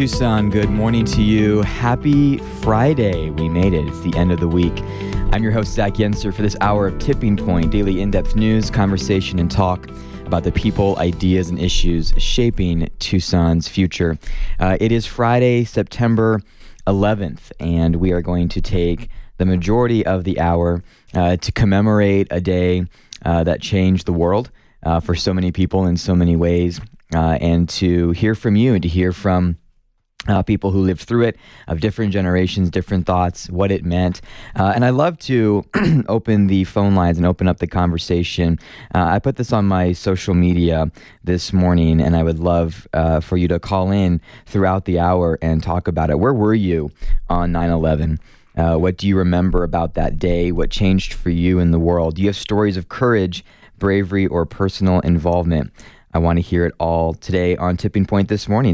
Tucson, good morning to you. Happy Friday. We made it. It's the end of the week. I'm your host, Zach Yenser, for this hour of Tipping Point, daily in-depth news, conversation, and talk about the people, ideas, and issues shaping Tucson's future. It is Friday, September 11th, and we are going to take the majority of the hour to commemorate a day that changed the world for so many people in so many ways, and to hear from you and to hear from people who lived through it, of different generations, different thoughts, what it meant. And I love to open the phone lines and open up the conversation. I put this on my social media this morning, and I would love for you to call in throughout the hour and talk about it. Where were you on 9/11? What do you remember about that day? What changed for you in the world? Do you have stories of courage, bravery, or personal involvement? I want to hear it all today on Tipping Point this morning.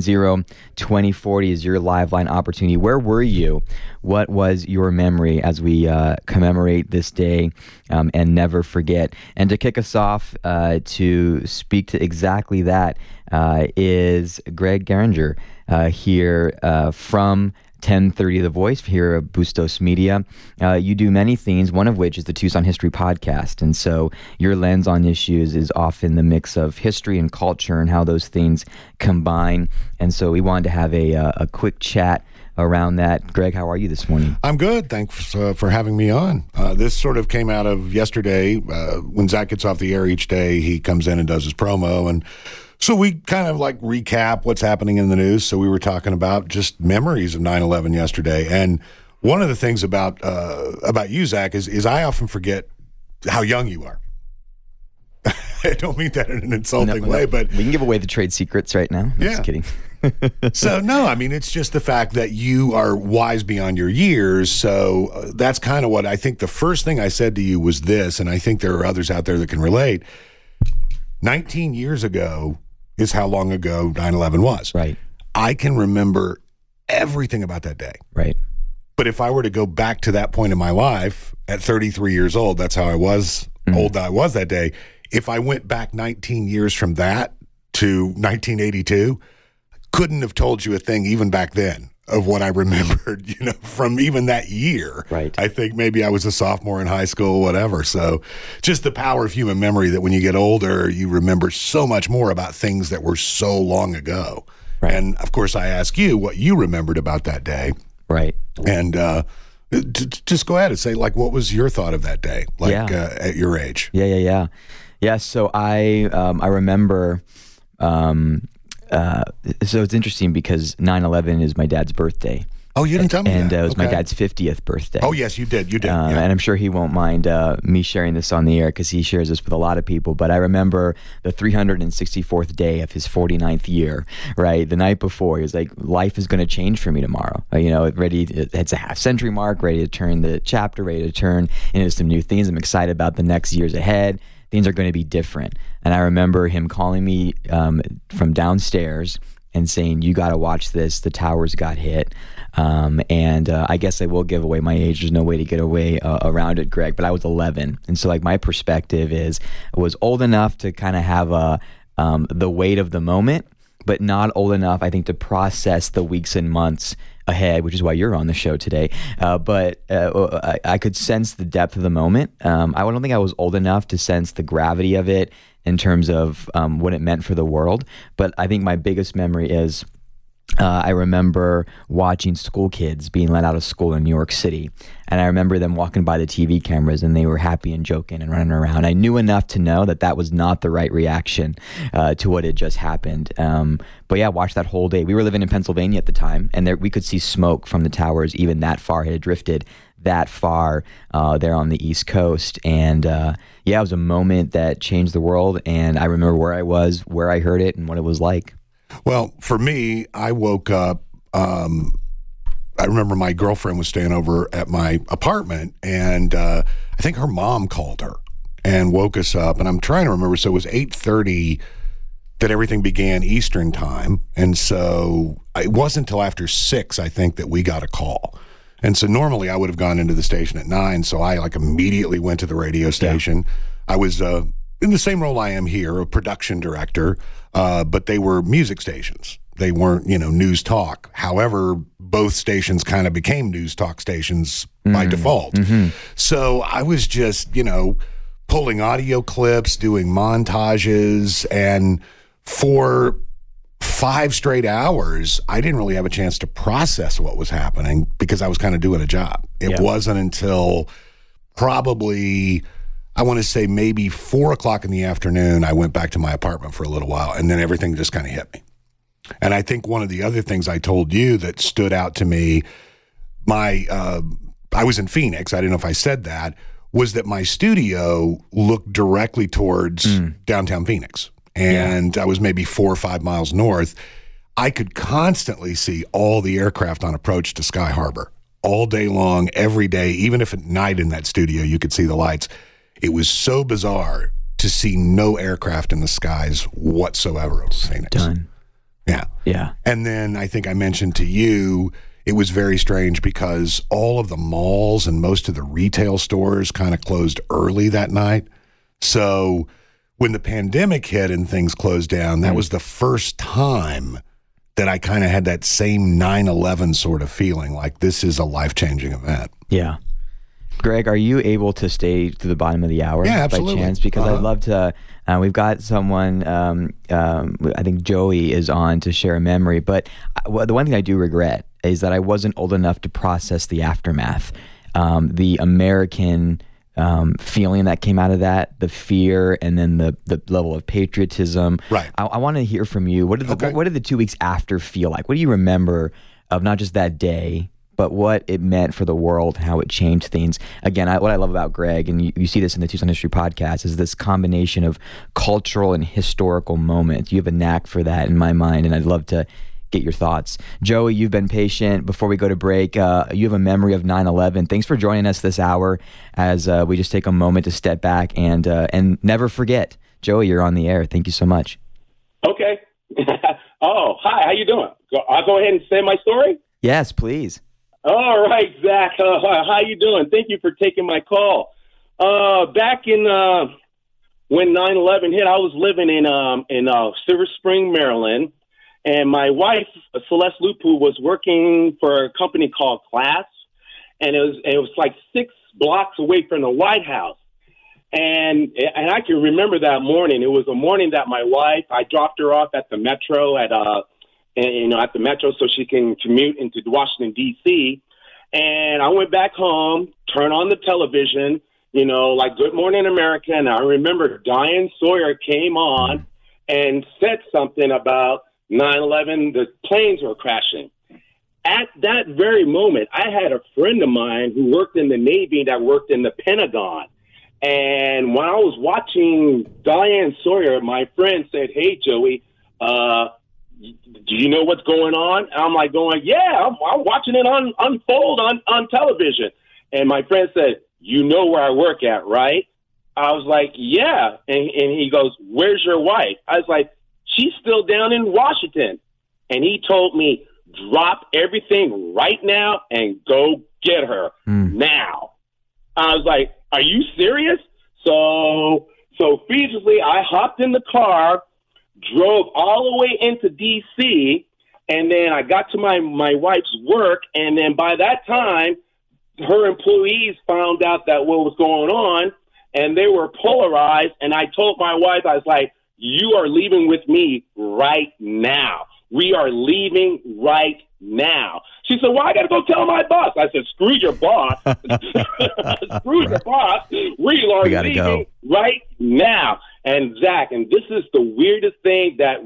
790-2040 is your live line opportunity. Where were you? What was your memory as we commemorate this day and never forget? And to kick us off to speak to exactly that is Greg Geringer here from 1030 The Voice here at Bustos Media. You do many things, one of which is the Tucson History Podcast. And so your lens on issues is often the mix of history and culture and how those things combine. And so we wanted to have a quick chat around that. Greg, how are you this morning? I'm good. Thanks for having me on. This sort of came out of yesterday. When Zach gets off the air each day, he comes in and does his promo, and so we kind of like recap what's happening in the news. So we were talking about just memories of 9/11 yesterday. And one of the things about you, Zach, is I often forget how young you are. I don't mean that in an insulting way, but we can give away the trade secrets right now. I'm just kidding. So, no, I mean, it's just the fact that you are wise beyond your years. So that's kind of what I think the first thing I said to you was this, and I think there are others out there that can relate. 19 years ago is how long ago 9/11 was. Right. I can remember everything about that day. Right. But if I were to go back to that point in my life at 33 years old, that's how I was, old I was that day. If I went back 19 years from that to 1982, couldn't have told you a thing even back then of what I remembered, from even that year. Right. I think maybe I was a sophomore in high school, whatever. So just the power of human memory that when you get older, you remember so much more about things that were so long ago. Right. And of course, I ask you what you remembered about that day. Right. And just go ahead and say, like, what was your thought of that day, at your age? Yeah. So I remember. So it's interesting because 9/11 is my dad's birthday. Oh, you didn't tell me and that. it was my dad's 50th birthday. Oh, yes, you did. Yeah. And I'm sure he won't mind me sharing this on the air because he shares this with a lot of people. But I remember the 364th day of his 49th year, right? The night before, he was like, life is going to change for me tomorrow. It's a half century mark, ready to turn the chapter, ready to turn into some new things. I'm excited about the next years ahead. Things are going to be different. And I remember him calling me from downstairs and saying, you got to watch this. The towers got hit. And I guess I will give away my age. There's no way to get away around it, Greg. But I was 11. And so my perspective I was old enough to kind of have the weight of the moment, but not old enough, I think, to process the weeks and months ahead, which is why you're on the show today. But I could sense the depth of the moment. I don't think I was old enough to sense the gravity of it in terms of what it meant for the world. But I think my biggest memory is I remember watching school kids being let out of school in New York City. And I remember them walking by the TV cameras and they were happy and joking and running around. I knew enough to know that was not the right reaction to what had just happened. But yeah, watched that whole day. We were living in Pennsylvania at the time, and we could see smoke from the towers even that far. It had drifted that far there on the East Coast. And it was a moment that changed the world. And I remember where I was, where I heard it, and what it was like. Well, for me, I woke up, I remember my girlfriend was staying over at my apartment, and I think her mom called her and woke us up. And I'm trying to remember, so it was 8:30 that everything began Eastern time. And so it wasn't until after 6, I think, that we got a call. And so normally I would have gone into the station at 9, so I immediately went to the radio station. Yeah. I was in the same role I am here, a production director, but they were music stations. They weren't, news talk. However, both stations kind of became news talk stations by default. Mm-hmm. So I was just, pulling audio clips, doing montages, and for 5 straight hours, I didn't really have a chance to process what was happening because I was kind of doing a job. It wasn't until probably, I want to say maybe 4 o'clock in the afternoon, I went back to my apartment for a little while, and then everything just kind of hit me. And I think one of the other things I told you that stood out to me, I was in Phoenix, I didn't know if I said that, was that my studio looked directly towards downtown Phoenix. And I was maybe 4 or 5 miles north. I could constantly see all the aircraft on approach to Sky Harbor all day long, every day, even if at night in that studio you could see the lights. It was so bizarre to see no aircraft in the skies whatsoever over Phoenix. Done. Yeah. And then I think I mentioned to you, it was very strange because all of the malls and most of the retail stores kind of closed early that night. So when the pandemic hit and things closed down, that was the first time that I kind of had that same 9/11 sort of feeling, like this is a life-changing event. Yeah. Greg, are you able to stay to the bottom of the hour by chance? Because I'd love to. We've got someone, I think Joey is on to share a memory. But the one thing I do regret is that I wasn't old enough to process the aftermath, the American feeling that came out of that, the fear, and then the level of patriotism. Right. I want to hear from you. What did the 2 weeks after feel like? What do you remember of not just that day, but what it meant for the world, how it changed things? Again, what I love about Greg, and you see this in the Tucson History Podcast, is this combination of cultural and historical moments. You have a knack for that in my mind, and I'd love to get your thoughts. Joey, you've been patient. Before we go to break, you have a memory of 9/11. Thanks for joining us this hour as we just take a moment to step back and never forget. Joey, you're on the air. Thank you so much. Okay. Oh, hi. How you doing? I'll go ahead and say my story? Yes, please. All right, Zach. How you doing? Thank you for taking my call. Back in when 9/11 hit, I was living in Silver Spring, Maryland, and my wife, Celeste Lupu, was working for a company called Class, and it was like 6 blocks away from the White House. And I can remember that morning. It was a morning that my wife, I dropped her off at the Metro at the Metro so she can commute into Washington, D.C. And I went back home, turned on the television, like Good Morning America. And I remember Diane Sawyer came on and said something about 9/11, the planes were crashing. At that very moment, I had a friend of mine who worked in the Navy that worked in the Pentagon. And when I was watching Diane Sawyer, my friend said, "Hey, Joey, do you know what's going on?" And I'm like yeah, I'm watching it unfold on television. And my friend said, "You know where I work at, right?" I was like, "Yeah." And he goes, "Where's your wife?" I was like, "She's still down in Washington." And he told me, "Drop everything right now and go get her now." I was like, "Are you serious?" So feverishly, I hopped in the car, drove all the way into D.C., and then I got to my wife's work, and then by that time, her employees found out that what was going on, and they were polarized, and I told my wife, I was like, "You are leaving with me right now. We are leaving right now." She said, "Well, I got to go tell my boss." I said, "Screw your boss." Screw your boss. We are leaving right now. And Zach, and this is the weirdest thing that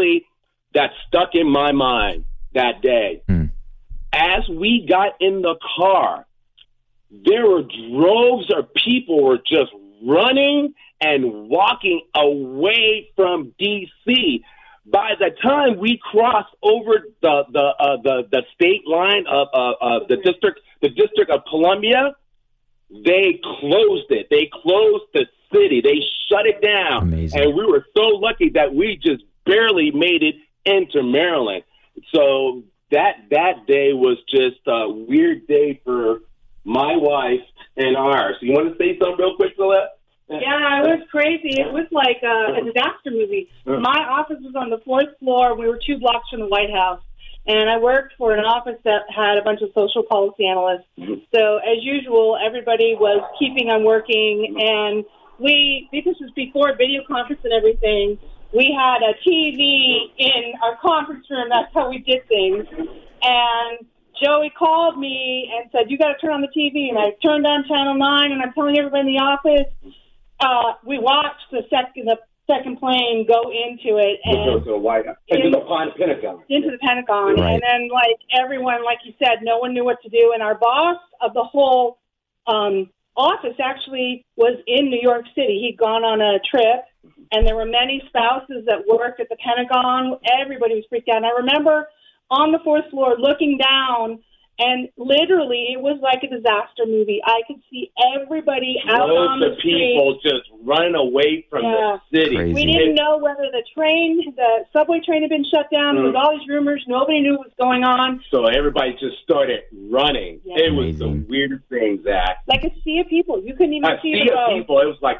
stuck in my mind that day. As we got in the car, there were droves of people were just running and walking away from D.C. By the time we crossed over the state line of the District of Columbia, they closed it. They closed the city. They shut it down. Amazing. And we were so lucky that we just barely made it into Maryland. So that day was just a weird day for my wife and ours. You want to say something real quick, Celeste? Yeah, it was crazy. It was like a disaster movie. My office was on the 4th floor. We were 2 blocks from the White House. And I worked for an office that had a bunch of social policy analysts. So, as usual, everybody was keeping on working. And this was before video conference and everything, we had a TV in our conference room. That's how we did things. And Joey called me and said, "You got to turn on the TV." And I turned on Channel 9, and I'm telling everybody in the office, we watched the second plane go into it and the White House, into the Pentagon. Into the Pentagon, Right. And then everyone, like you said, no one knew what to do. And our boss of the whole office actually was in New York City. He'd gone on a trip, and there were many spouses that worked at the Pentagon. Everybody was freaked out. And I remember on the 4th floor looking down. And literally, it was like a disaster movie. I could see everybody out on the street. People just running away from the city. Crazy. We didn't know whether the subway train had been shut down. There was all these rumors. Nobody knew what was going on. So everybody just started running. Yeah. It was the weirdest thing, Zach. Like a sea of people. You couldn't even see the road. People. It was like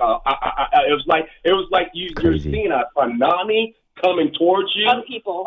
you're Crazy. seeing a tsunami coming towards you Of people.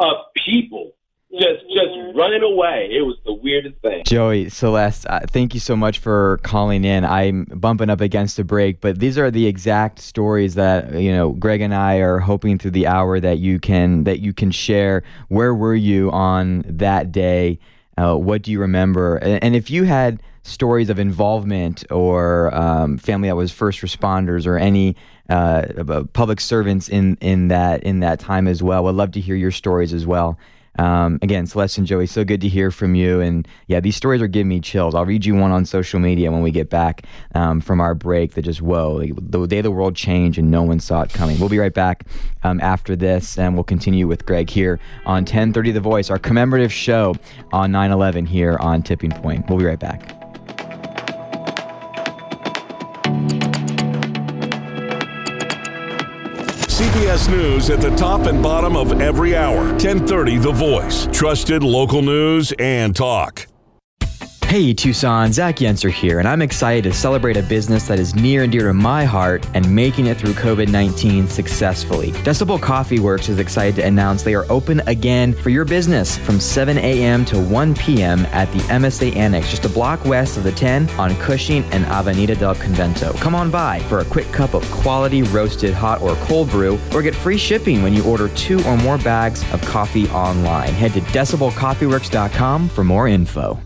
Just running away. It was the weirdest thing. Joey, Celeste, thank you so much for calling in. I'm bumping up against a break, but these are the exact stories that Greg and I are hoping through the hour that you can share. Where were you on that day? What do you remember? And if you had stories of involvement or family that was first responders or any public servants in that time as well, I'd love to hear your stories as well. Again, Celeste and Joey, so good to hear from you. And yeah, these stories are giving me chills. I'll read you one on social media when we get back from our break that just, the day the world changed and no one saw it coming. We'll be right back after this, and we'll continue with Greg here on 1030 The Voice, our commemorative show on 9/11 here on Tipping Point. We'll be right back. CBS News at the top and bottom of every hour. 1030 The Voice. Trusted local news and talk. Hey Tucson, Zach Yenser here, and I'm excited to celebrate a business that is near and dear to my heart and making it through COVID-19 successfully. Decibel Coffee Works is excited to announce they are open again for your business from 7 a.m. to 1 p.m. at the MSA Annex, just a block west of the 10 on Cushing and Avenida del Convento. Come on by for a quick cup of quality roasted hot or cold brew, or get free shipping when you order 2 or more bags of coffee online. Head to decibelcoffeeworks.com for more info.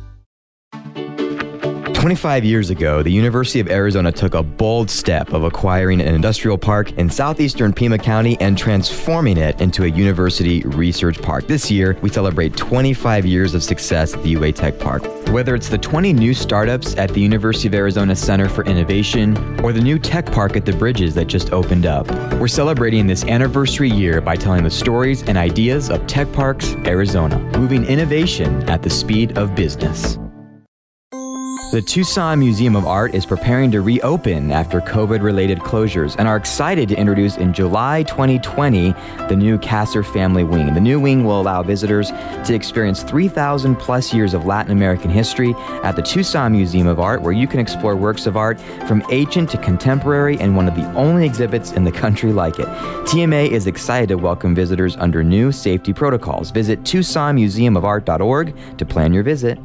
25 years ago, the University of Arizona took a bold step of acquiring an industrial park in southeastern Pima County and transforming it into a university research park. This year, we celebrate 25 years of success at the UA Tech Park. Whether it's the 20 new startups at the University of Arizona Center for Innovation or the new tech park at the Bridges that just opened up, we're celebrating this anniversary year by telling the stories and ideas of Tech Parks Arizona, moving innovation at the speed of business. The Tucson Museum of Art is preparing to reopen after COVID-related closures and are excited to introduce in July 2020 the new Kasser Family Wing. The new wing will allow visitors to experience 3,000 plus years of Latin American history at the Tucson Museum of Art, where you can explore works of art from ancient to contemporary and one of the only exhibits in the country like it. TMA is excited to welcome visitors under new safety protocols. Visit TucsonMuseumofArt.org to plan your visit.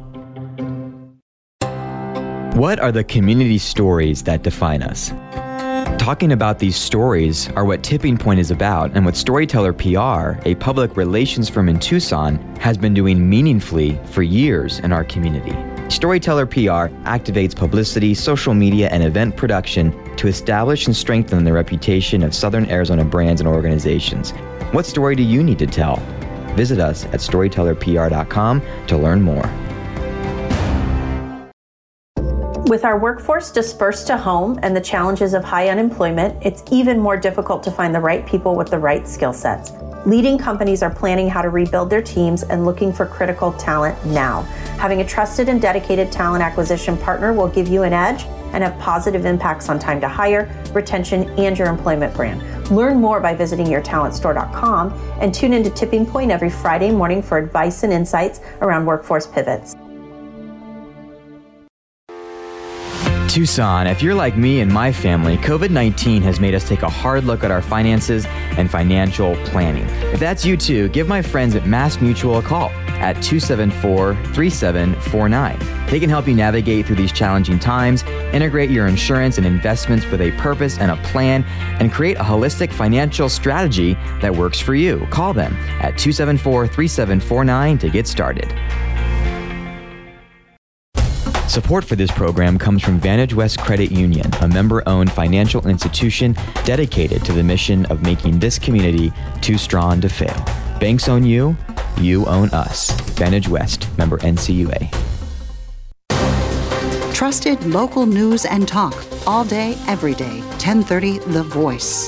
What are the community stories that define us? Talking about these stories are what Tipping Point is about and what Storyteller PR, a public relations firm in Tucson, has been doing meaningfully for years in our community. Storyteller PR activates publicity, social media, and event production to establish and strengthen the reputation of Southern Arizona brands and organizations. What story do you need to tell? Visit us at storytellerpr.com to learn more. With our workforce dispersed to home and the challenges of high unemployment, it's even more difficult to find the right people with the right skill sets. Leading companies are planning how to rebuild their teams and looking for critical talent now. Having a trusted and dedicated talent acquisition partner will give you an edge and have positive impacts on time to hire, retention, and your employment brand. Learn more by visiting yourtalentstore.com and tune into Tipping Point every Friday morning for advice and insights around workforce pivots. Tucson, if you're like me and my family, COVID-19 has made us take a hard look at our finances and financial planning. If that's you too, give my friends at Mass Mutual a call at 274-3749. They can help you navigate through these challenging times, integrate your insurance and investments with a purpose and a plan, and create a holistic financial strategy that works for you. Call them at 274-3749 to get started. Support for this program comes from Vantage West Credit Union, a member-owned financial institution dedicated to the mission of making this community too strong to fail. Banks own you, you own us. Vantage West, member NCUA. Trusted local news and talk all day, every day. 1030 The Voice.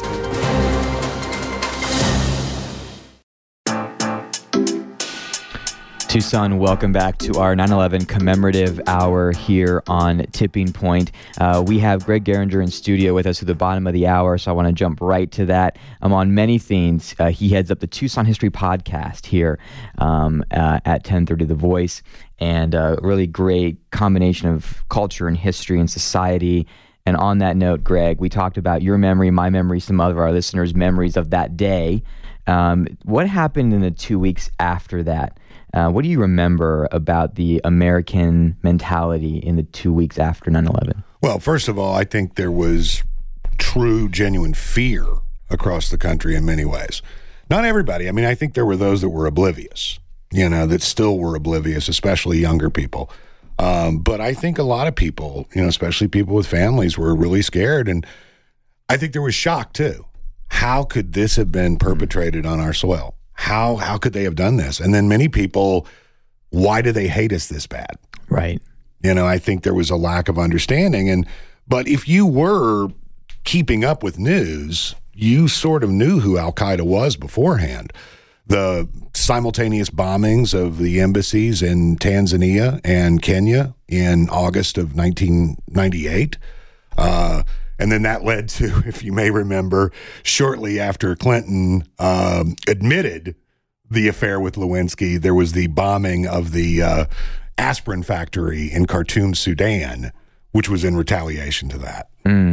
Tucson, welcome back to our 9/11 commemorative hour here on Tipping Point. We have Greg Geringer in studio with us at the bottom of the hour, so I want to jump right to that. On many things, he heads up the Tucson History Podcast here at 1030 The Voice, and a really great combination of culture and history and society. And on that note, Greg, we talked about your memory, my memory, some of our listeners' memories of that day. What happened in the 2 weeks after that? What do you remember about the American mentality in the 2 weeks after 9/11? Well, first of all, I think there was true, genuine fear across the country in many ways. Not everybody. I mean, I think there were those that were oblivious, that still were oblivious, especially younger people. But I think a lot of people, especially people with families, were really scared. And I think there was shock, too. How could this have been perpetrated on our soil? How could they have done this? And then many people, why do they hate us this bad? Right. I think there was a lack of understanding. But if you were keeping up with news, you sort of knew who Al-Qaeda was beforehand. The simultaneous bombings of the embassies in Tanzania and Kenya in August of 1998. And then that led to, if you may remember, shortly after Clinton admitted the affair with Lewinsky, there was the bombing of the aspirin factory in Khartoum, Sudan, which was in retaliation to that.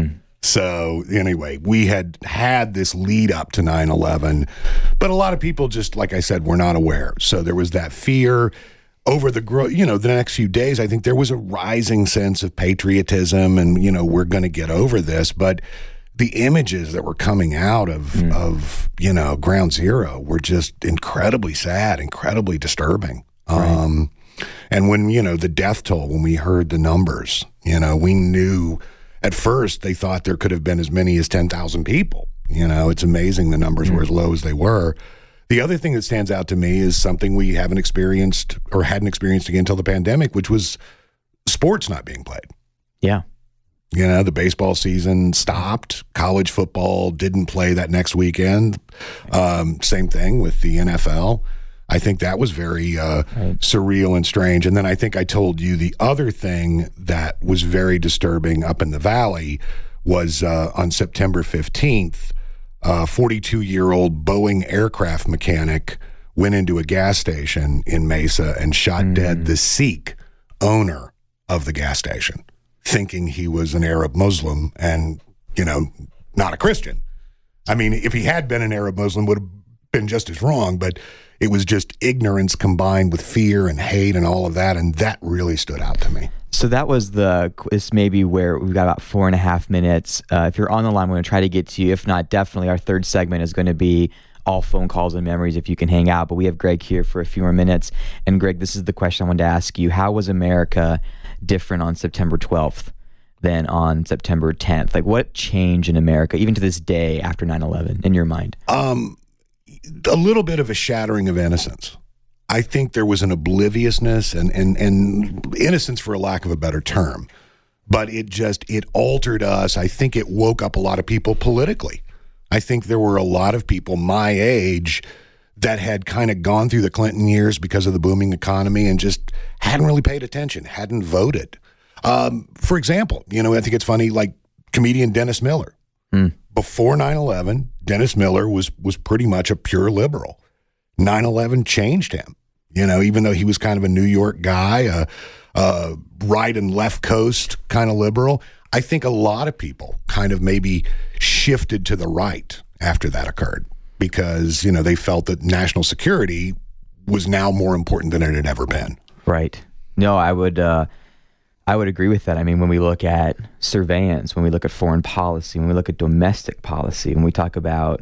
So anyway, we had this lead up to 9/11, but a lot of people just, like I said, were not aware. So there was that fear. Over the next few days, I think there was a rising sense of patriotism and, we're going to get over this. But the images that were coming out of Ground Zero were just incredibly sad, incredibly disturbing. Right. And when, the death toll, when we heard the numbers, we knew at first they thought there could have been as many as 10,000 people. It's amazing the numbers were as low as they were. The other thing that stands out to me is something we haven't experienced or hadn't experienced again until the pandemic, which was sports not being played. Yeah. The baseball season stopped. College football didn't play that next weekend. Same thing with the NFL. I think that was very surreal and strange. And then I think I told you the other thing that was very disturbing up in the Valley was on September 15th, a 42-year-old Boeing aircraft mechanic went into a gas station in Mesa and shot dead the Sikh owner of the gas station, thinking he was an Arab Muslim and, not a Christian. I mean, if he had been an Arab Muslim, would have been just as wrong, but it was just ignorance combined with fear and hate and all of that, and that really stood out to me. So that was this maybe where we've got about 4.5 minutes. If you're on the line, we're going to try to get to you. If not, definitely our third segment is going to be all phone calls and memories if you can hang out. But we have Greg here for a few more minutes. And Greg, this is the question I wanted to ask you. How was America different on September 12th than on September 10th? Like, what changed in America, even to this day after 9/11, in your mind? A little bit of a shattering of innocence. I think there was an obliviousness and innocence, for a lack of a better term, but it altered us. I think it woke up a lot of people politically. I think there were a lot of people my age that had kind of gone through the Clinton years because of the booming economy and just hadn't really paid attention, hadn't voted. For example, I think it's funny, like comedian Dennis Miller. Before 9/11, Dennis Miller was pretty much a pure liberal. 9/11 changed him, even though he was kind of a New York guy, right and left coast kind of liberal. I think a lot of people kind of maybe shifted to the right after that occurred because, they felt that national security was now more important than it had ever been. Right. No, I would agree with that. I mean, when we look at surveillance, when we look at foreign policy, when we look at domestic policy, when we talk about,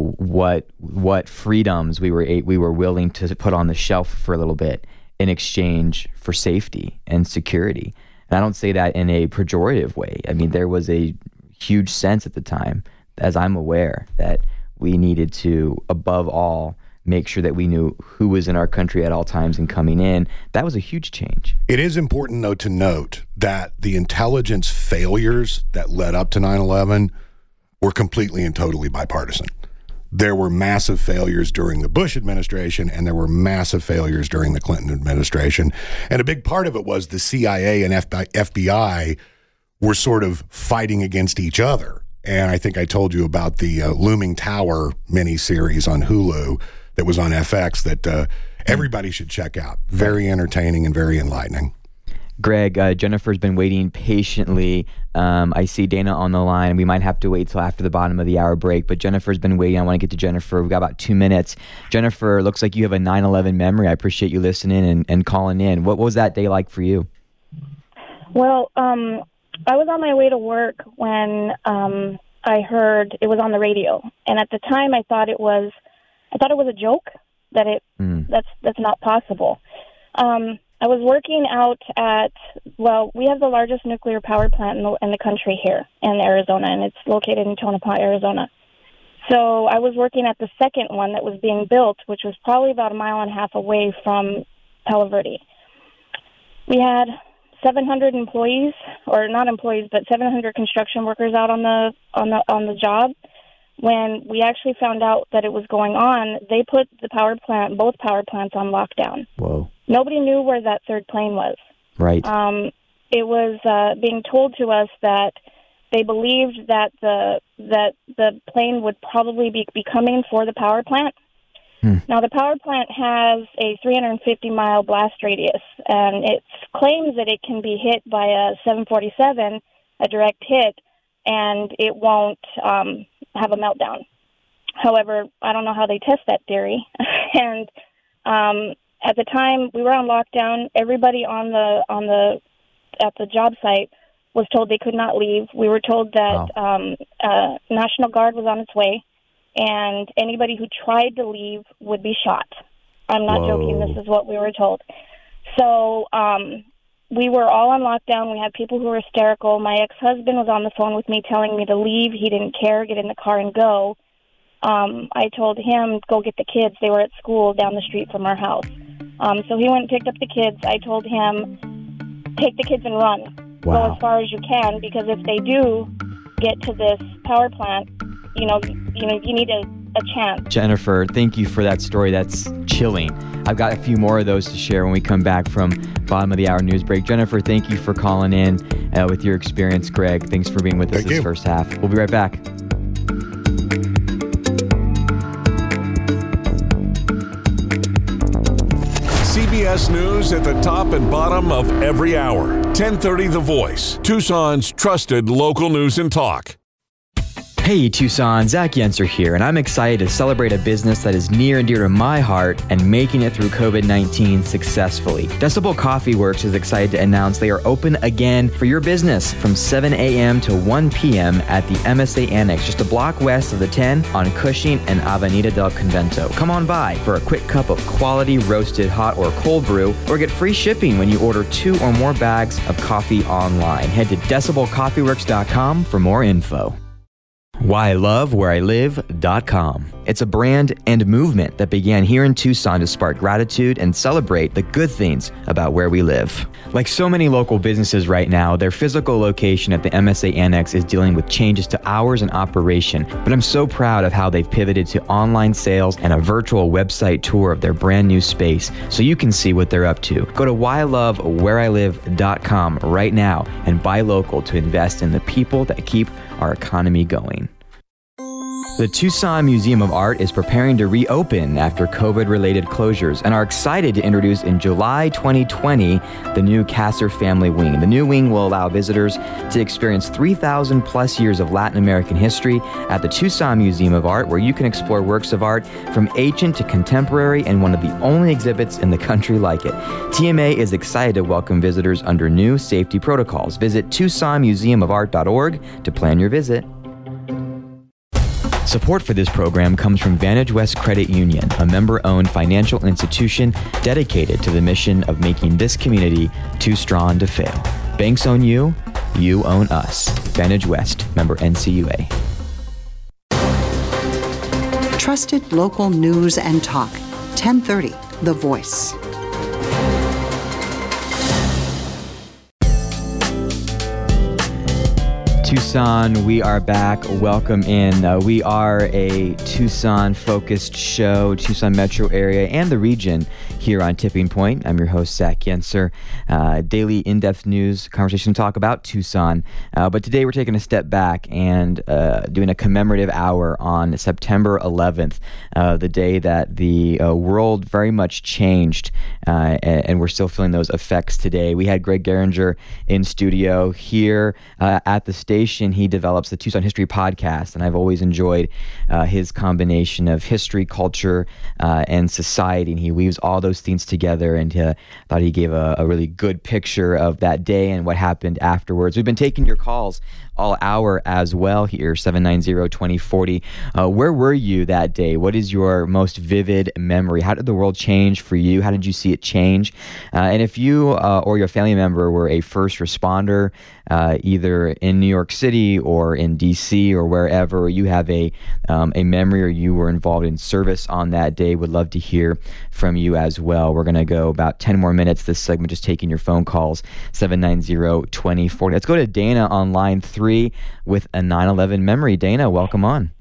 what freedoms we were willing to put on the shelf for a little bit in exchange for safety and security. And I don't say that in a pejorative way. I mean, there was a huge sense at the time, as I'm aware, that we needed to, above all, make sure that we knew who was in our country at all times and coming in. That was a huge change. It is important, though, to note that the intelligence failures that led up to 9/11 were completely and totally bipartisan. There were massive failures during the Bush administration, and there were massive failures during the Clinton administration. And a big part of it was the CIA and FBI were sort of fighting against each other. And I think I told you about the Looming Tower miniseries on Hulu that was on FX that everybody should check out. Very entertaining and very enlightening. Greg, Jennifer's been waiting patiently. I see Dana on the line. We might have to wait till after the bottom of the hour break, but Jennifer's been waiting. I want to get to Jennifer. We've got about 2 minutes. Jennifer, looks like you have a 9/11 memory. I appreciate you listening and calling in. What was that day like for you? Well, I was on my way to work when I heard it was on the radio, and at the time I thought it was a joke. That's not possible. I was working out at, we have the largest nuclear power plant in the country here in Arizona, and it's located in Tonopah, Arizona. So I was working at the second one that was being built, which was probably about a mile and a half away from Palo Verde. We had 700 employees, or not employees, but 700 construction workers out on the job. When we actually found out that it was going on, they put both power plants on lockdown. Whoa. Nobody knew where that third plane was. Right. It was being told to us that they believed that the plane would probably be coming for the power plant. Now, the power plant has a 350-mile blast radius, and it claims that it can be hit by a 747, a direct hit, and it won't have a meltdown. However, I don't know how they test that theory. And at the time we were on lockdown, everybody at the job site was told they could not leave. We were told that National Guard was on its way, and anybody who tried to leave would be shot. I'm not joking. This is what we were told. So we were all on lockdown. We had people who were hysterical. My ex-husband was on the phone with me telling me to leave. He didn't care. Get in the car and go. I told him, go get the kids. They were at school down the street from our house. So he went and picked up the kids. I told him, take the kids and run. Go as far as you can, because if they do get to this power plant, you need a chance. Jennifer, thank you for that story. That's chilling. I've got a few more of those to share when we come back from bottom of the hour news break. Jennifer, thank you for calling in with your experience. Greg, thanks for being with us this first half. We'll be right back. CBS News at the top and bottom of every hour. 1030 The Voice, Tucson's trusted local news and talk. Hey Tucson, Zach Yenser here, and I'm excited to celebrate a business that is near and dear to my heart and making it through COVID-19 successfully. Decibel Coffee Works is excited to announce they are open again for your business from 7 a.m. to 1 p.m. at the MSA Annex, just a block west of the 10 on Cushing and Avenida del Convento. Come on by for a quick cup of quality roasted hot or cold brew, or get free shipping when you order 2 or more bags of coffee online. Head to decibelcoffeeworks.com for more info. WhyILoveWhereILive.com. It's a brand and movement that began here in Tucson to spark gratitude and celebrate the good things about where we live. Like so many local businesses right now, their physical location at the MSA Annex is dealing with changes to hours and operation, but I'm so proud of how they've pivoted to online sales and a virtual website tour of their brand new space so you can see what they're up to. Go to WhyILoveWhereILive.com right now and buy local to invest in the people that keep our economy going. The Tucson Museum of Art is preparing to reopen after COVID-related closures and are excited to introduce in July 2020 the new Kasser Family Wing. The new wing will allow visitors to experience 3,000 plus years of Latin American history at the Tucson Museum of Art, where you can explore works of art from ancient to contemporary and one of the only exhibits in the country like it. TMA is excited to welcome visitors under new safety protocols. Visit TucsonMuseumofArt.org to plan your visit. Support for this program comes from Vantage West Credit Union, a member-owned financial institution dedicated to the mission of making this community too strong to fail. Banks own you, you own us. Vantage West, member NCUA. Trusted local news and talk. 1030 The Voice. Tucson, we are back. Welcome in. We are a Tucson-focused show, Tucson metro area and the region here on Tipping Point. I'm your host, Zach Yenser. Daily in-depth news, conversation, talk about Tucson. But today we're taking a step back and doing a commemorative hour on September 11th, the day that the world very much changed, and we're still feeling those effects today. We had Greg Geringer in studio here at the station. He develops the Tucson History Podcast, and I've always enjoyed his combination of history, culture, and society, and he weaves all those things together, and thought he gave a really good picture of that day and what happened afterwards. We've been taking your calls all hour as well here, 790-2040. Where were you that day? What is your most vivid memory? How did the world change for you? How did you see it change? And if you or your family member were a first responder, either in New York City or in DC or wherever, or you have a memory or you were involved in service on that day, would love to hear from you as well. We're going to go about 10 more minutes this segment, just taking your phone calls, 790-2040. Let's go to Dana on line 3 with a 9/11 memory. Dana, welcome on.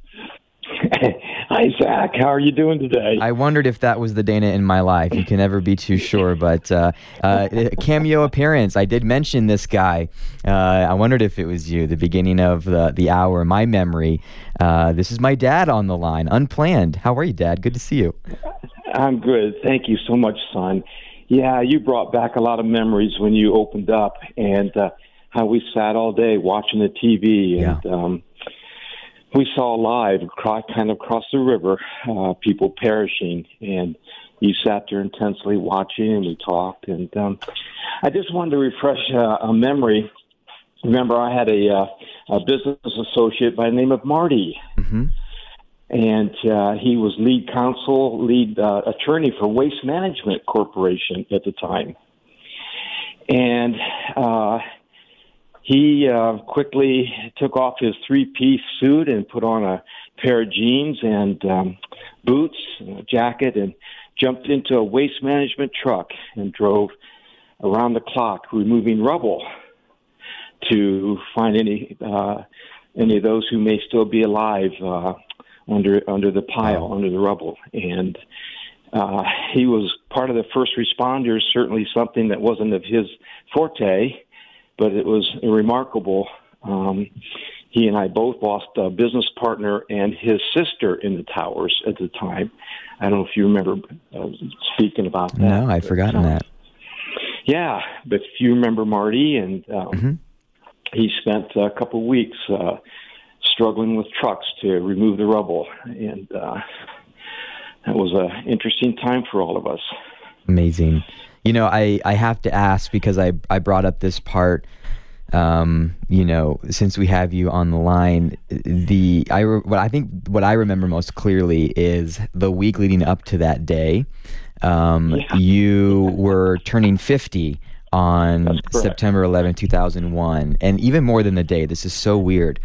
Hi, Zach. How are you doing today? I wondered if that was the Dana in my life. You can never be too sure, but cameo appearance. I did mention this guy. I wondered if it was you, the beginning of the hour. My memory, this is my dad on the line, unplanned. How are you, Dad? Good to see you. I'm good. Thank you so much, son. Yeah, you brought back a lot of memories when you opened up, and how we sat all day watching the TV, and we saw live, kind of across the river, people perishing, and you sat there intensely watching, and we talked. And I just wanted to refresh a memory. Remember, I had a business associate by the name of Marty, and he was lead attorney for Waste Management Corporation at the time. And he quickly took off his three-piece suit and put on a pair of jeans and boots and a jacket and jumped into a waste management truck and drove around the clock removing rubble to find any of those who may still be alive under the pile, under the rubble. And he was part of the first responders, certainly something that wasn't of his forte, but it was remarkable. He and I both lost a business partner and his sister in the towers at the time. I don't know if you remember speaking about that. No, I'd forgotten that. Yeah, but if you remember Marty, and he spent a couple of weeks struggling with trucks to remove the rubble, and that was an interesting time for all of us. Amazing. You know, I have to ask, because I brought up this part, since we have you on the line, what I remember most clearly is the week leading up to that day. You were turning 50 on September 11, 2001, and even more than the day. This is so weird.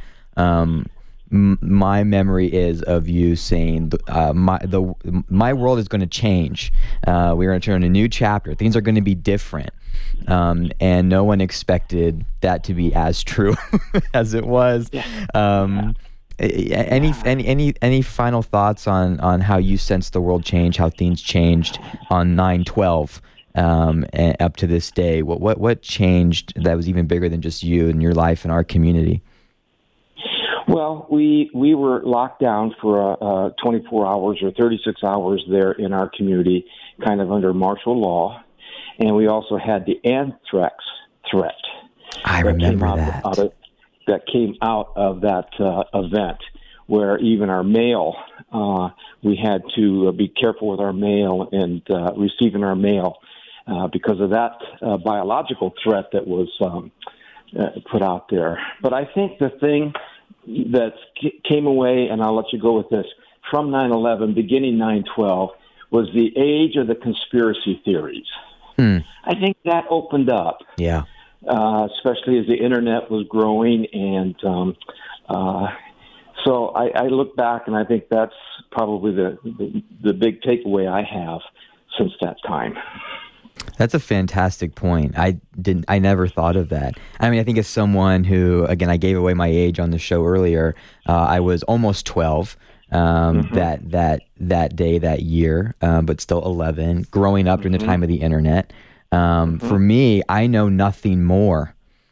My memory is of you saying, my world is going to change. We're going to turn a new chapter. Things are going to be different. And no one expected that to be as true as it was. Any final thoughts on how you sensed the world change, how things changed on 9/12 and up to this day? What changed that was even bigger than just you and your life and our community? Well, we were locked down for 24 hours or 36 hours there in our community, kind of under martial law, and we also had the anthrax threat. I remember that came out of that event, where even our mail, we had to be careful with our mail and receiving our mail because of that biological threat that was put out there. But I think the thing that came away, and I'll let you go with this, from 9/11, beginning 9/12, was the age of the conspiracy theories. I think that opened up. Yeah. Especially as the internet was growing. And so I look back, and I think that's probably the big takeaway I have since that time. That's a fantastic point. I never thought of that. I mean, I think as someone who, again, I gave away my age on the show earlier. I was almost 12 that day, that year, but still 11. Growing up during the time of the internet, for me, I know nothing more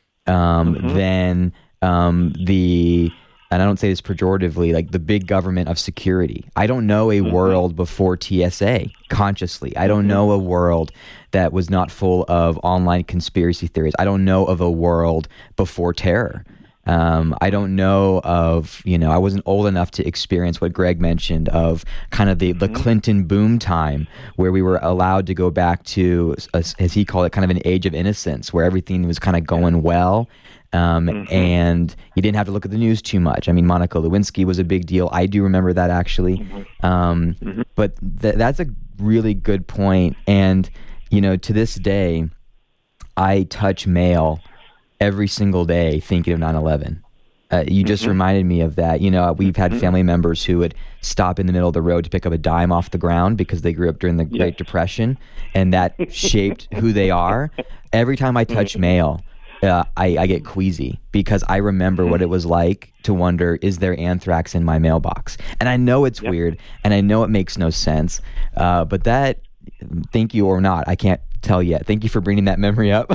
than the. And I don't say this pejoratively, like the big government of security. I don't know a world before TSA consciously. I don't know a world that was not full of online conspiracy theories. I don't know of a world before terror. I don't know of, I wasn't old enough to experience what Greg mentioned of kind of the Clinton boom time where we were allowed to go back to, as he called it, kind of an age of innocence where everything was kind of going well. And you didn't have to look at the news too much. I mean, Monica Lewinsky was a big deal. I do remember that actually. But that's a really good point. And, to this day, I touch mail every single day thinking of 9/11. You just reminded me of that. We've had family members who would stop in the middle of the road to pick up a dime off the ground because they grew up during the Great Depression, and that shaped who they are. Every time I touch mail, I get queasy because I remember what it was like to wonder, is there anthrax in my mailbox? And I know it's weird, and I know it makes no sense, but that, thank you or not, I can't tell yet. Thank you for bringing that memory up.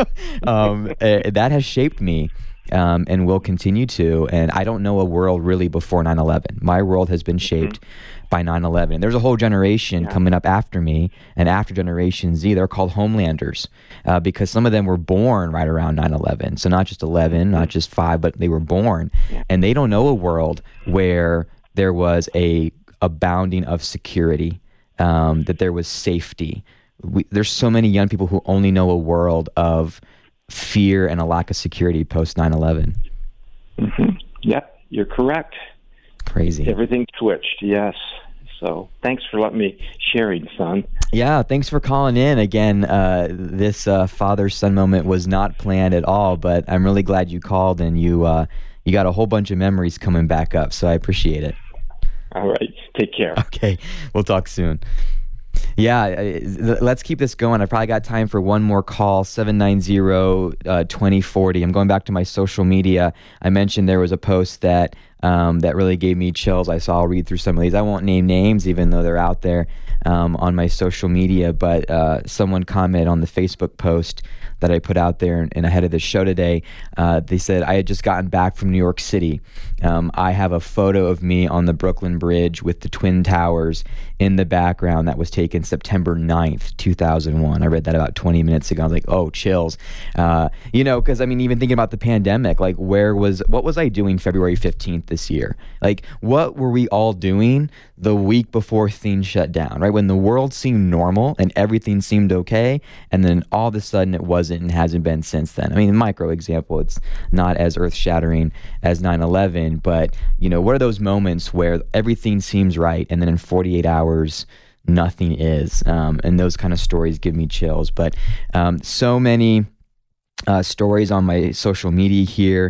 That has shaped me and will continue to, and I don't know a world really before 9/11. My world has been shaped by 9/11. There's a whole generation coming up after me and after Generation Z. They're called Homelanders because some of them were born right around 9/11. So not just 11, not just 5, but they were born. And they don't know a world where there was a abounding of security, that there was safety. There's so many young people who only know a world of fear and a lack of security post 9/11. Yep, you're correct. Crazy. Everything switched, yes. So thanks for letting me sharing, son. Yeah, thanks for calling in. Again, this father-son moment was not planned at all, but I'm really glad you called, and you got a whole bunch of memories coming back up, so I appreciate it. All right, take care. Okay, we'll talk soon. Yeah, let's keep this going. I probably got time for one more call, 790-2040. I'm going back to my social media. I mentioned there was a post that really gave me chills. I'll read through some of these. I won't name names, even though they're out there on my social media, but someone commented on the Facebook post that I put out there and ahead of the show today. They said, I had just gotten back from New York City. I have a photo of me on the Brooklyn Bridge with the Twin Towers in the background that was taken September 9th, 2001. I read that about 20 minutes ago. I was like, oh, chills. Because even thinking about the pandemic, like what was I doing February 15th this year? Like, what were we all doing the week before things shut down, right? When the world seemed normal and everything seemed okay, and then all of a sudden it wasn't and hasn't been since then. I mean, micro example, it's not as earth-shattering as 9/11, but, what are those moments where everything seems right and then in 48 hours, nothing is? And those kind of stories give me chills. But so many stories on my social media here.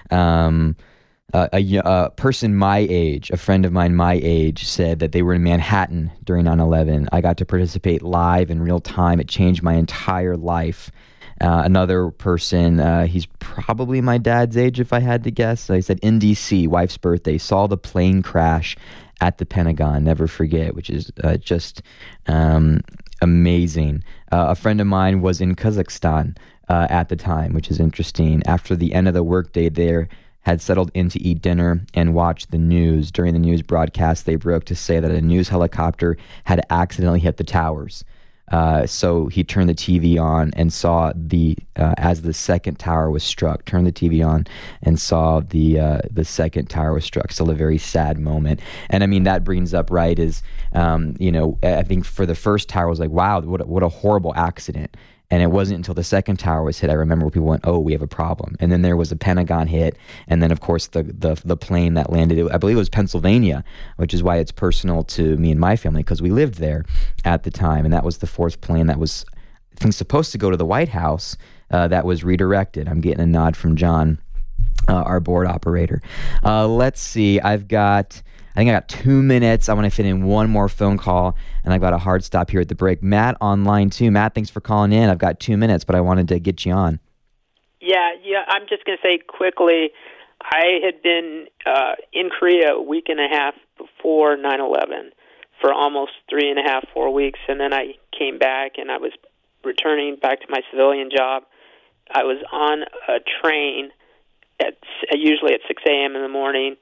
A person my age, a friend of mine my age, said that they were in Manhattan during 9/11. I got to participate live in real time. It changed my entire life. Another person, he's probably my dad's age if I had to guess. I said in D.C., wife's birthday, saw the plane crash at the Pentagon, never forget, which is just amazing. A friend of mine was in Kazakhstan at the time, which is interesting. After the end of the workday there, had settled in to eat dinner and watch the news. During the news broadcast, they broke to say that a news helicopter had accidentally hit the towers. So he turned the TV on and saw as the second tower was struck, turned the TV on and saw the second tower was struck. Still a very sad moment. And I mean, that brings up, right, is, I think for the first tower was like, wow, what a horrible accident. And it wasn't until the second tower was hit, I remember, where people went, oh, we have a problem. And then there was a Pentagon hit. And then, of course, the plane that landed, I believe it was Pennsylvania, which is why it's personal to me and my family, because we lived there at the time. And that was the fourth plane that was, I think, supposed to go to the White House that was redirected. I'm getting a nod from John, our board operator. Let's see. I think I got 2 minutes. I want to fit in one more phone call, and I've got a hard stop here at the break. Matt on line 2. Matt, thanks for calling in. I've got 2 minutes, but I wanted to get you on. Yeah. I'm just going to say quickly, I had been in Korea a week and a half before 9/11 for almost 3.5, 4 weeks, and then I came back, and I was returning back to my civilian job. I was on a train usually at 6 a.m. in the morning,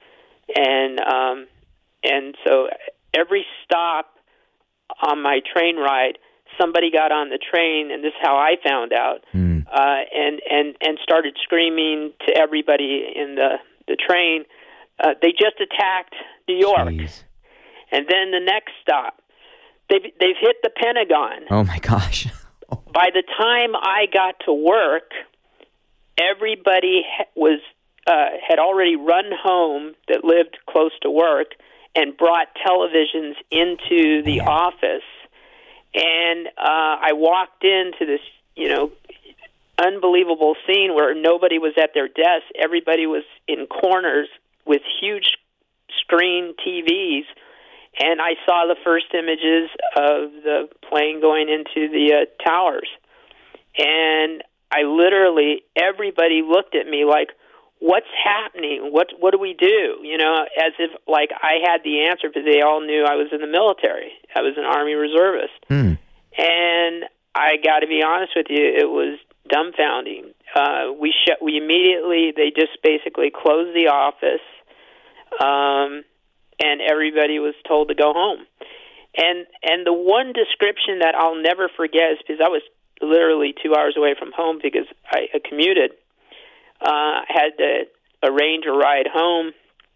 and so every stop on my train ride, somebody got on the train, and this is how I found out, and started screaming to everybody in the train, they just attacked New York. Jeez. And then the next stop, they've hit the Pentagon. Oh, my gosh. By the time I got to work, everybody had already run home that lived close to work and brought televisions into the office. And I walked into this, unbelievable scene where nobody was at their desk. Everybody was in corners with huge screen TVs. And I saw the first images of the plane going into the towers. And everybody looked at me like, what's happening? What do we do? As if like I had the answer, because they all knew I was in the military. I was an Army reservist. And I got to be honest with you, it was dumbfounding. We immediately, they just basically closed the office, and everybody was told to go home. And the one description that I'll never forget is because I was literally 2 hours away from home because I commuted. Had to arrange a ride home,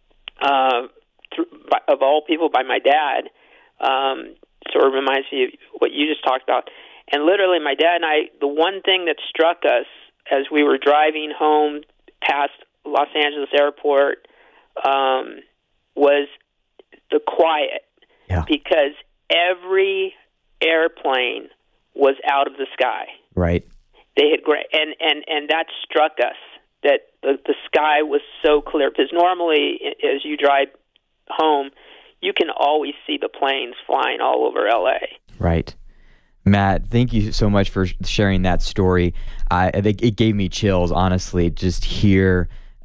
of all people, by my dad. Sort of reminds me of what you just talked about. And literally, my dad and I, the one thing that struck us as we were driving home past Los Angeles Airport was the quiet. Yeah. Because every airplane was out of the sky. Right. They had and that struck us, that the sky was so clear. Because normally, as you drive home, you can always see the planes flying all over L.A. Right. Matt, thank you so much for sharing that story. It gave me chills, honestly, just hear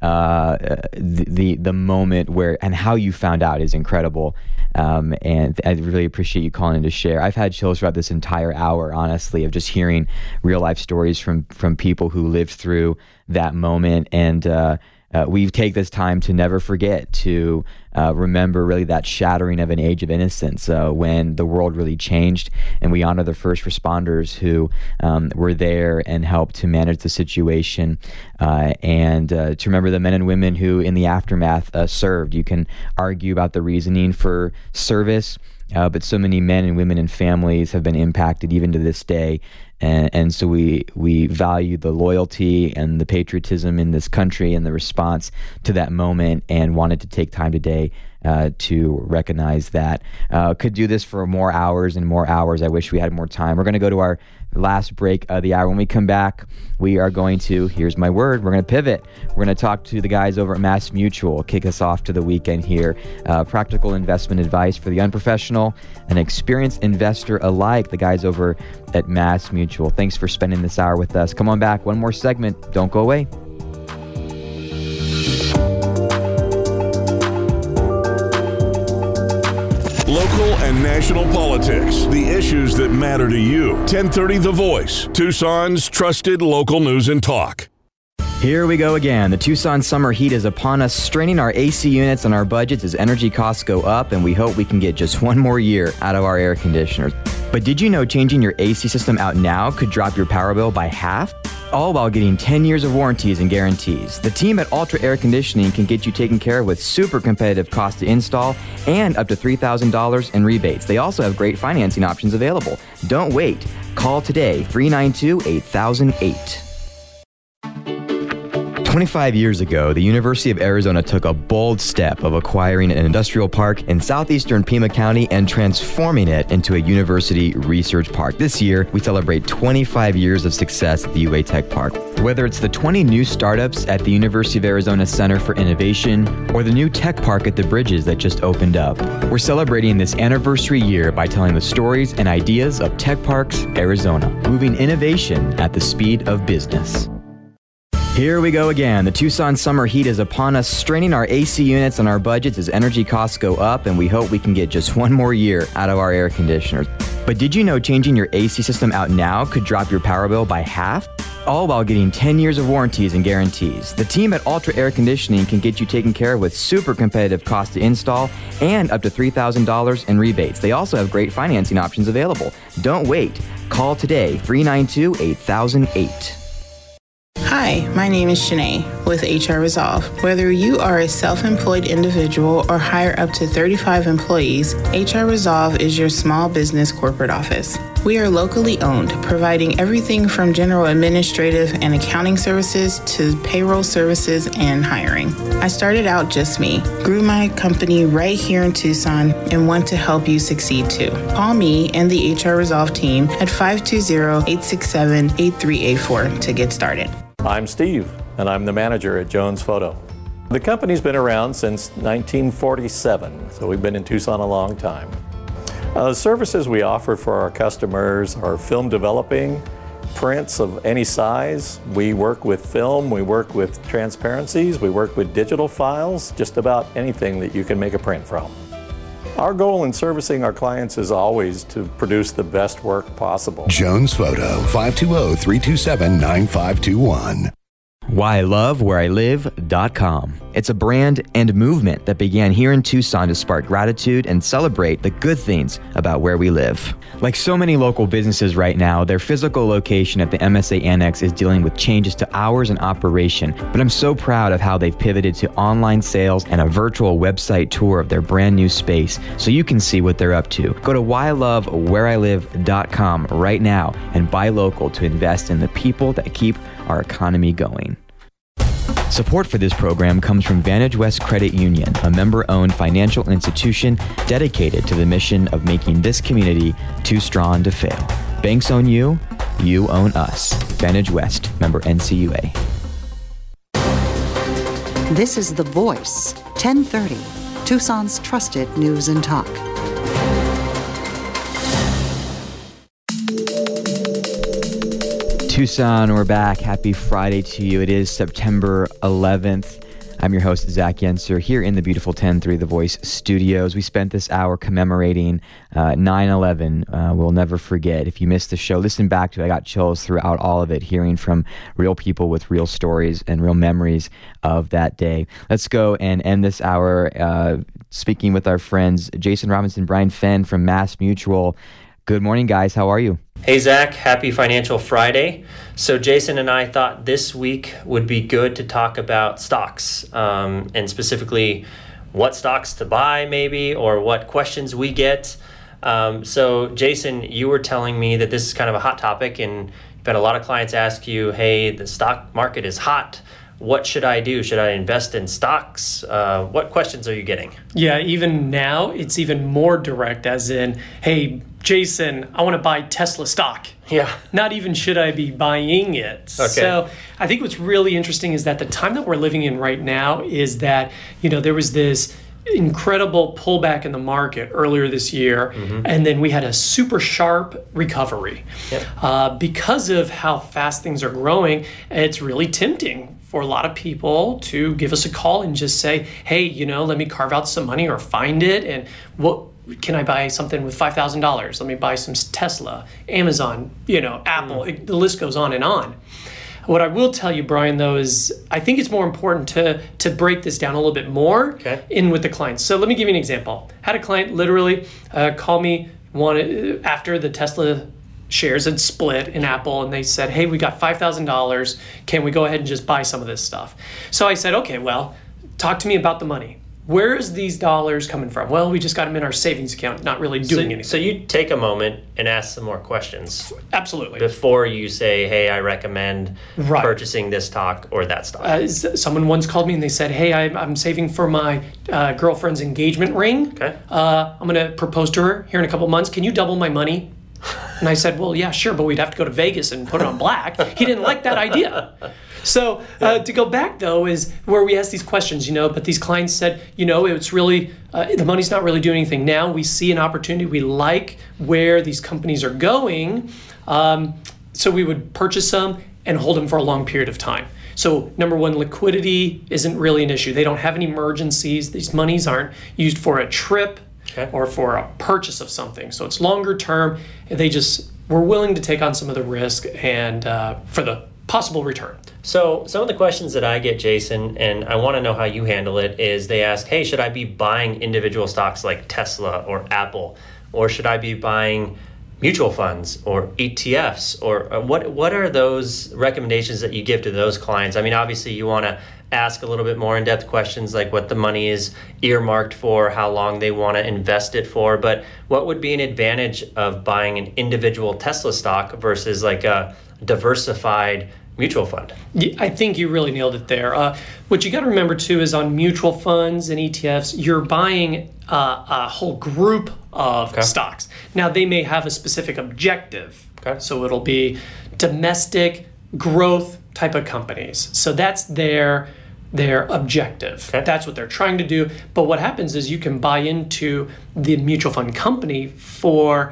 the moment where and how you found out is incredible. And I really appreciate you calling in to share. I've had chills throughout this entire hour, honestly, of just hearing real life stories from people who lived through that moment. And we take this time to never forget to remember really that shattering of an age of innocence when the world really changed, and we honor the first responders who were there and helped to manage the situation, and to remember the men and women who in the aftermath served. You can argue about the reasoning for service, but so many men and women and families have been impacted even to this day. And so we value the loyalty and the patriotism in this country and the response to that moment, and wanted to take time today to recognize that. Could do this for more hours and more hours. I wish we had more time. We're going to go to our last break of the hour. When we come back, we are going to, here's my word, we're going to pivot. We're going to talk to the guys over at Mass Mutual, kick us off to the weekend here. Practical investment advice for the unprofessional and experienced investor alike, the guys over at Mass Mutual. Thanks for spending this hour with us. Come on back. One more segment. Don't go away. Local and national politics, the issues that matter to you. 1030 The Voice, Tucson's trusted local news and talk. Here we go again. The Tucson summer heat is upon us, straining our AC units and our budgets as energy costs go up, and we hope we can get just one more year out of our air conditioners. But did you know changing your AC system out now could drop your power bill by half? All while getting 10 years of warranties and guarantees. The team at Ultra Air Conditioning can get you taken care of with super competitive cost to install and up to $3,000 in rebates. They also have great financing options available. Don't wait. Call today, 392-8008. 25 years ago, the University of Arizona took a bold step of acquiring an industrial park in southeastern Pima County and transforming it into a university research park. This year, we celebrate 25 years of success at the UA Tech Park. Whether it's the 20 new startups at the University of Arizona Center for Innovation or the new tech park at the Bridges that just opened up, we're celebrating this anniversary year by telling the stories and ideas of Tech Parks Arizona, moving innovation at the speed of business. Here we go again. The Tucson summer heat is upon us, straining our AC units and our budgets as energy costs go up, and we hope we can get just one more year out of our air conditioners. But did you know changing your AC system out now could drop your power bill by half? All while getting 10 years of warranties and guarantees. The team at Ultra Air Conditioning can get you taken care of with super competitive cost to install and up to $3,000 in rebates. They also have great financing options available. Don't wait. Call today, 392-8008. Hi, my name is Shanae with HR Resolve. Whether you are a self-employed individual or hire up to 35 employees, HR Resolve is your small business corporate office. We are locally owned, providing everything from general administrative and accounting services to payroll services and hiring. I started out just me, grew my company right here in Tucson, and want to help you succeed too. Call me and the HR Resolve team at 520-867-8384 to get started. I'm Steve, and I'm the manager at Jones Photo. The company's been around since 1947, so we've been in Tucson a long time. The services we offer for our customers are film developing, prints of any size. We work with film, we work with transparencies, we work with digital files, just about anything that you can make a print from. Our goal in servicing our clients is always to produce the best work possible. Jones Photo, 520-327-9521. WhyILoveWhereILive.com. It's a brand and movement that began here in Tucson to spark gratitude and celebrate the good things about where we live. Like so many local businesses right now, their physical location at the MSA Annex is dealing with changes to hours and operation, but I'm so proud of how they've pivoted to online sales and a virtual website tour of their brand new space so you can see what they're up to. Go to WhyILoveWhereILive.com right now and buy local to invest in the people that keep our economy going. Support for this program comes from Vantage West Credit Union, a member-owned financial institution dedicated to the mission of making this community too strong to fail. Banks own you, you own us. Vantage West, member NCUA. This is The Voice, 1030, Tucson's trusted news and talk. Tucson, we're back. Happy Friday to you. It is September 11th. I'm your host, Zach Yenser, here in the beautiful 1030 The Voice studios. We spent this hour commemorating 9/11. We'll never forget. If you missed the show, listen back to it. I got chills throughout all of it, hearing from real people with real stories and real memories of that day. Let's go and end this hour speaking with our friends Jason Robinson, Brian Fenn from Mass Mutual. Good morning, guys. How are you? Hey, Zach. Happy Financial Friday. So Jason and I thought this week would be good to talk about stocks, and specifically what stocks to buy maybe, or what questions we get. So Jason, you were telling me that this is kind of a hot topic, and you've had a lot of clients ask you, hey, the stock market is hot. What should I do? Should I invest in stocks? What questions are you getting? Yeah, even now, it's even more direct, as in, hey, Jason, I want to buy Tesla stock. Yeah. Not even should I be buying it. Okay. So I think what's really interesting is that the time that we're living in right now is that, there was this incredible pullback in the market earlier this year, and then we had a super sharp recovery. Yep. Because of how fast things are growing, it's really tempting for a lot of people to give us a call and just say, hey, let me carve out some money or find it, and what can I buy something with $5,000? Let me buy some Tesla, Amazon, Apple. The list goes on and on. What I will tell you, Brian, though, is I think it's more important to break this down a little bit more in with the clients. So let me give you an example. Had a client literally call me after the Tesla shares had split in Apple, and they said, hey, we got $5,000. Can we go ahead and just buy some of this stuff? So I said, okay, well, talk to me about the money. Where is these dollars coming from? Well, we just got them in our savings account, not really doing anything. So you take a moment and ask some more questions. Absolutely. Before you say, hey, I recommend purchasing this stock or that stock. Someone once called me and they said, hey, I'm saving for my girlfriend's engagement ring. Okay. I'm going to propose to her here in a couple months. Can you double my money? And I said, well, yeah, sure, but we'd have to go to Vegas and put it on black. He didn't like that idea. So to go back, though, is where we ask these questions, but these clients said, it's really, the money's not really doing anything. Now we see an opportunity. We like where these companies are going. So we would purchase them and hold them for a long period of time. So number one, liquidity isn't really an issue. They don't have any emergencies. These monies aren't used for a trip or for a purchase of something. So it's longer term. We're willing to take on some of the risk and for the possible return. So some of the questions that I get, Jason, and I want to know how you handle it, is they ask, hey, should I be buying individual stocks like Tesla or Apple? Or should I be buying mutual funds or ETFs? Or what are those recommendations that you give to those clients? I mean, obviously you want to ask a little bit more in-depth questions like what the money is earmarked for, how long they want to invest it for, but what would be an advantage of buying an individual Tesla stock versus like a diversified mutual fund? I think you really nailed it there. What you got to remember too is on mutual funds and ETFs, you're buying a whole group of stocks. Now they may have a specific objective. So it'll be domestic growth type of companies. So that's their objective. That's what they're trying to do. But what happens is you can buy into the mutual fund company for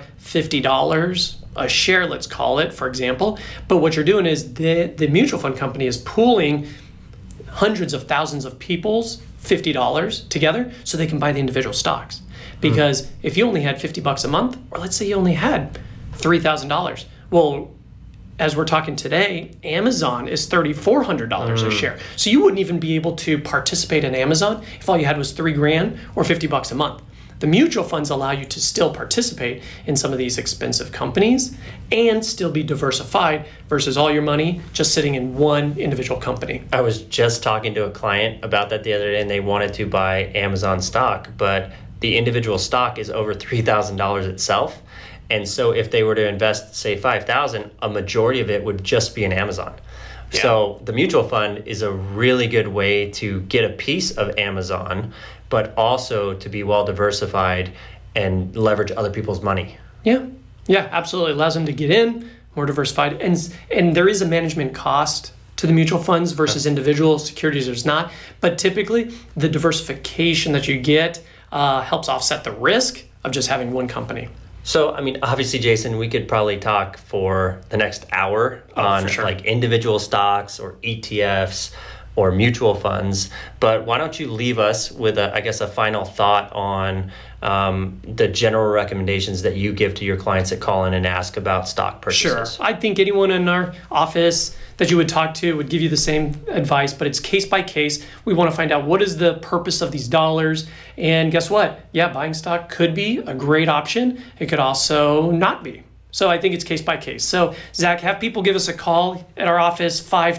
$50 a share, let's call it, for example. But what you're doing is the mutual fund company is pooling hundreds of thousands of people's $50 together so they can buy the individual stocks. Because if you only had $50 a month, or let's say you only had $3,000, well, as we're talking today, Amazon is $3,400 a share. So you wouldn't even be able to participate in Amazon if all you had was $3,000 or $50 a month. The mutual funds allow you to still participate in some of these expensive companies and still be diversified versus all your money just sitting in one individual company. I was just talking to a client about that the other day, and they wanted to buy Amazon stock, but the individual stock is over $3,000 itself. And so if they were to invest, say, $5,000, a majority of it would just be in Amazon. Yeah. So the mutual fund is a really good way to get a piece of Amazon, but also to be well diversified and leverage other people's money. Yeah, absolutely. It allows them to get in, more diversified. And there is a management cost to the mutual funds versus individual securities. There's not. But typically, the diversification that you get helps offset the risk of just having one company. So, I mean, obviously, Jason, we could probably talk for the next hour on like individual stocks or ETFs or mutual funds. But why don't you leave us with, a final thought on the general recommendations that you give to your clients that call in and ask about stock purchases? Sure. I think anyone in our office that you would talk to would give you the same advice, but it's case by case. We want to find out what is the purpose of these dollars. And guess what? Yeah, buying stock could be a great option. It could also not be. So I think it's case by case. So Zach, have people give us a call at our office,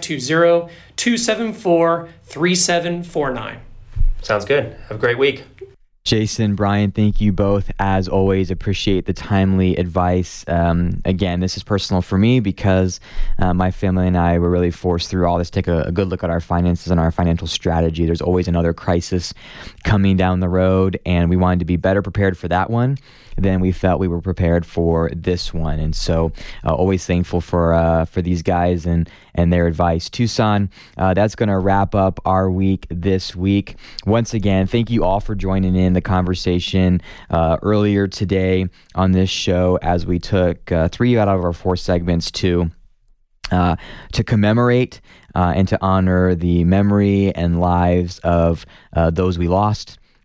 520-274-3749. Sounds good. Have a great week. Jason, Brian, thank you both. As always, appreciate the timely advice. Again, this is personal for me because my family and I were really forced through all this. Take a good look at our finances and our financial strategy. There's always another crisis coming down the road, and we wanted to be better prepared for that one than we felt we were prepared for this one. And so always thankful for these guys and their advice. Tucson, that's going to wrap up our week this week. Once again, thank you all for joining in the conversation earlier today on this show as we took 3 out of our 4 segments to commemorate and to honor the memory and lives of those we lost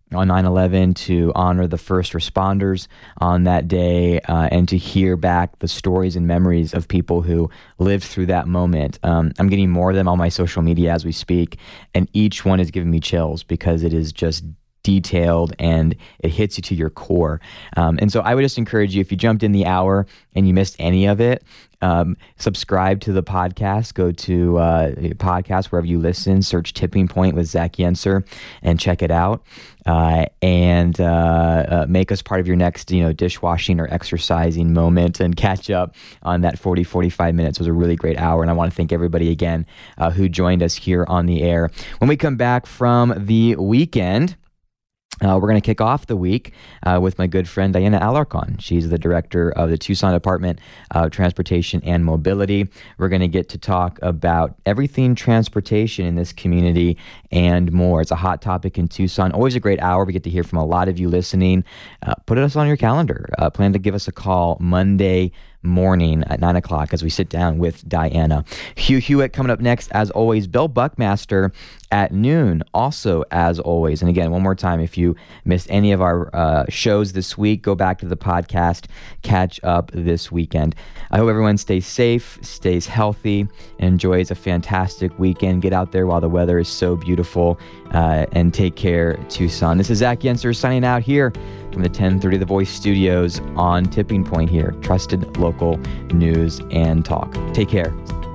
on 9/11 to honor the first responders on that day and to hear back the stories and memories of people who lived through that moment. I'm getting more of them on my social media as we speak, and each one is giving me chills because it is just detailed and it hits you to your core. And so I would just encourage you, if you jumped in the hour and you missed any of it, subscribe to the podcast. Go to podcast wherever you listen, search Tipping Point with Zach Yenser and check it out. And make us part of your next dishwashing or exercising moment and catch up on that 45 minutes. It was a really great hour, and I want to thank everybody again who joined us here on the air. When we come back from the weekend, we're going to kick off the week with my good friend Diana Alarcon. She's the director of the Tucson Department of Transportation and Mobility. We're going to get to talk about everything transportation in this community and more. It's a hot topic in Tucson. Always a great hour. We get to hear from a lot of you listening. Put us on your calendar. Plan to give us a call Monday morning at 9 o'clock as we sit down with Diana. Hugh Hewitt coming up next, as always. Bill Buckmaster at noon, also as always. And again, one more time, if you missed any of our shows this week, go back to the podcast, catch up this weekend. I hope everyone stays safe, stays healthy, and enjoys a fantastic weekend. Get out there while the weather is so beautiful, and take care, Tucson. This is Zach Yenser signing out here from the 1030 The Voice studios on Tipping Point here. Trusted local news and talk. Take care.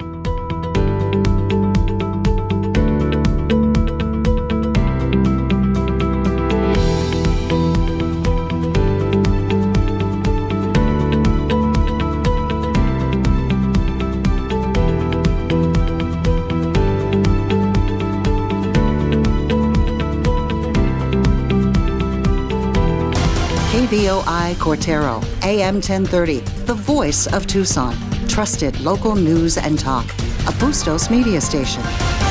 KVOI Cortero, AM 1030, the voice of Tucson. Trusted local news and talk. A Bustos media station.